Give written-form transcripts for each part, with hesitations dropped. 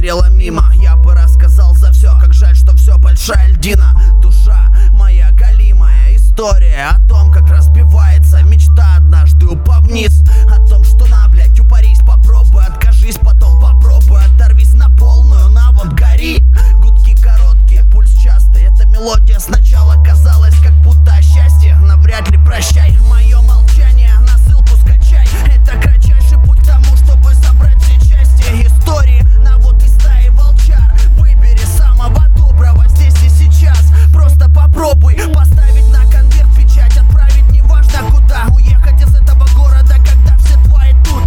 смотрела мимо. Я бы рассказал за все, как жаль, что все большая льдина. Душа моя галимая, история о том, как разбивается мечта, однажды упав вниз. О том, что блядь, упарись, попробуй, откажись, потом попробуй, оторвись на полную, на вот гори. Гудки короткие, пульс частый, эта мелодия сначала казалась как будто счастье, но вряд ли прощай мое молчание, на ссылку скачай. Это кратчайший путь к тому, чтобы собрать все части истории на вот из стаи волчар. Выбери самого доброго здесь и сейчас, просто попробуй поставить на конверт печать, отправить неважно куда, уехать из этого города, когда все твои тут.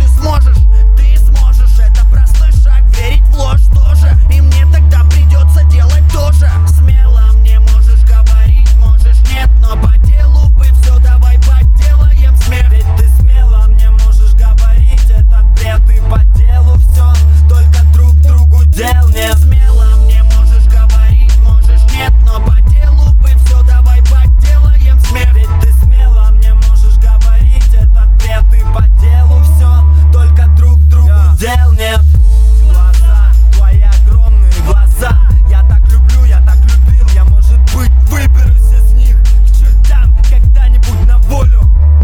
Ты сможешь, это простой шаг, верить в ложь тоже, и мне тогда придется делать тоже. Смело мне можешь говорить, можешь нет, но по делу бы все давай поделаем смех. Ведь ты смело мне можешь говорить этот бред, и по делу все, только друг другу дел нет. Смело мне можешь говорить, можешь нет, но по делу бы все давай поделаем смех. Ведь ты смело мне можешь говорить этот бред, и по делу все, только друг другу дел нет. Глаза, твои огромные глаза, я так люблю, я так любил, я, может быть, выберусь из них к чертям когда-нибудь на волю.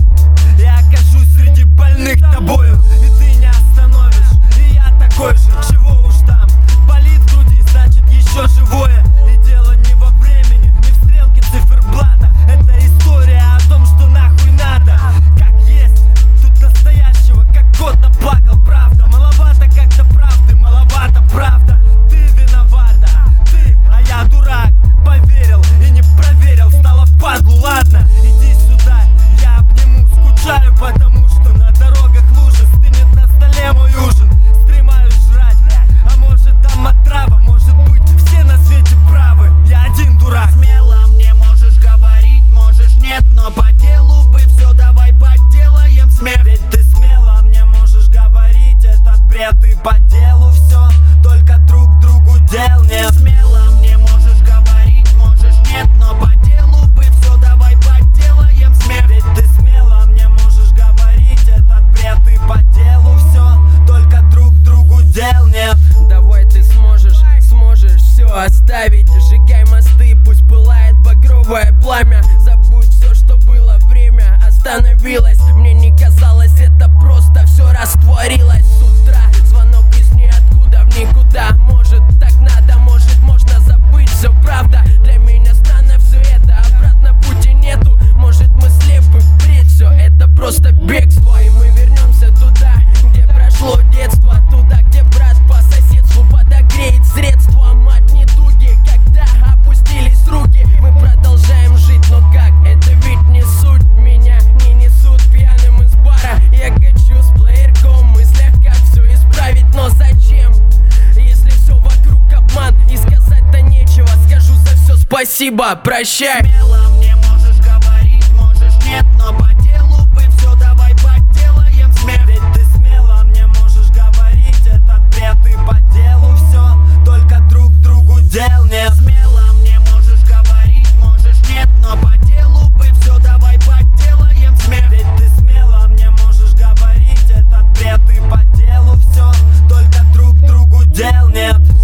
Я окажусь среди больных тобою, и ты не остановишь, и я такой же, чего уж там. Болит в груди, значит еще живое, и дело не во времени, не в стрелке циферблата. Это история о том, что нахуй надо, как есть, тут настоящего, как кот наплакал. Правда, маловато как-то правды, маловато правда. Ты виновата, ты, а я дурак, поверил и не проверил, стало впадлу. Ладно, иди сюда, я обниму, скучаю, потому что на дорогах лужи, стынет на столе мой ужин, стремаюсь жрать, а может там отрава, может быть все на свете правы, я один дурак. Смело мне можешь говорить, можешь нет, но по делу бы все давай поделаем смех. Ведь ты смело мне можешь говорить этот бред, и по делу все, только друг другу дел нет. Смело мне можешь говорить, можешь нет, но по делу бы все давай поделаем смех. Ведь ты смело мне можешь говорить этот бред, и по делу все, только друг другу дел нет. Давай ты сможешь все оставить. Сжигай мосты, пусть пылает багровое пламя. Забудь все, что было, время остановилось. Мне не казалось, это просто все растворилось. С утра звонок из ниоткуда в никуда. Может так надо, может можно забыть все, правда. Для меня странно все это, обратно пути нету. Может мы слепы, бред, все это просто бегство. И мы вернемся туда, где прошло детство, туда, где брат по соседству подогреет средства. Мать недуги, когда опустились руки, мы продолжаем жить, но как? Это ведь не суть. Меня не несут пьяным из бара, я качу с плеерком, в мыслях как все исправить, но зачем? Если все вокруг обман и сказать-то нечего, скажу за все спасибо, прощай. Смело